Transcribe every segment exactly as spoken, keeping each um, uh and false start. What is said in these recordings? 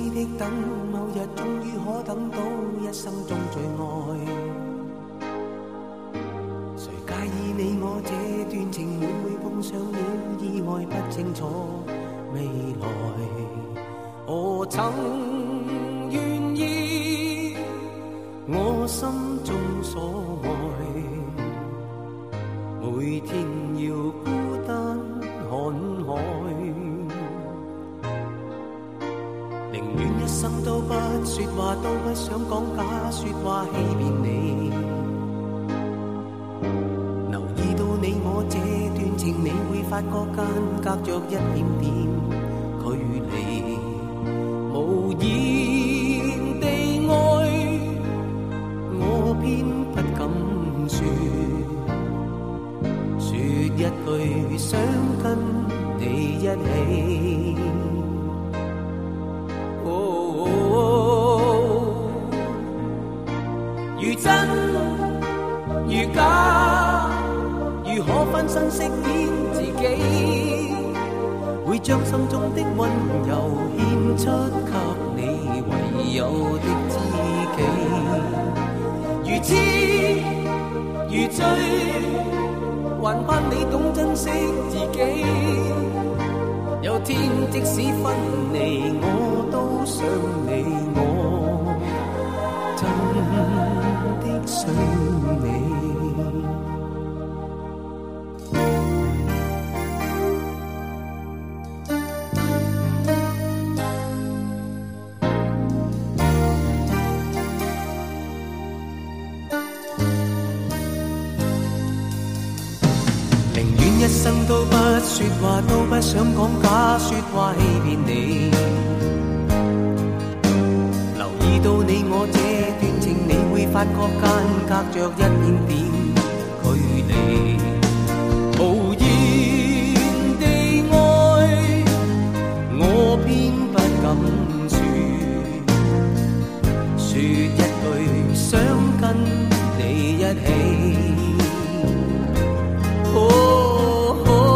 的等，某日終於可等到一生中最愛。誰介意你我這段情會唔會碰上了意外，不清楚未來。我曾願意我心中所愛，每天要孤單看海，寧願一生都不說話，都不想講假說話欺騙你。留意到你我這段情，你會發覺間隔着一點點距離，無言地愛，我偏不敢說，說一句想跟你一起。如真如假，如何分身飾演自己，會將心中的溫柔獻出給你唯有的知己。如痴如醉，還盼你懂珍惜自己。有天即使分離，我都想你，我真的想你。寧願一生都不說話，都不想講假說話欺騙你。留意到你我這段情，你會發覺間隔着一點點距離，無言地愛，我偏不敢說，說一句想跟你一起。哦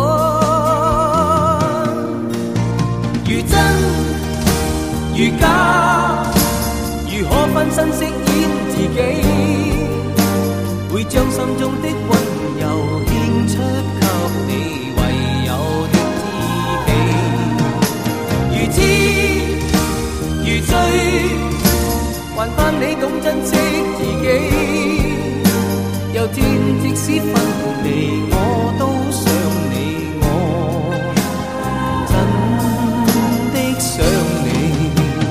哦、如真如假，如何分身飾演自己，會將心中的溫柔獻出給你唯有的知己。如痴如醉，還盼你懂珍惜自己。有天即使分離，我都想你，我真的想你。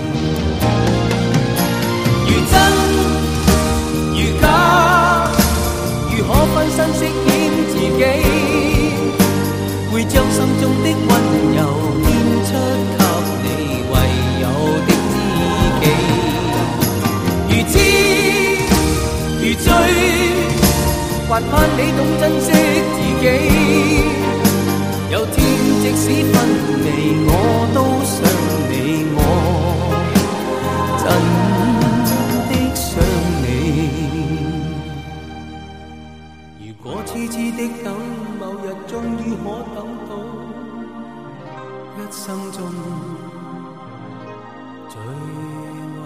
如真如假，如何分身飾演自己，會將心中的溫柔獻出給你唯有的知己。如痴如醉，還盼你懂珍惜自己。有天即使分離，我都想你，我真的想你。如果痴痴的等，某日終於可等到一生中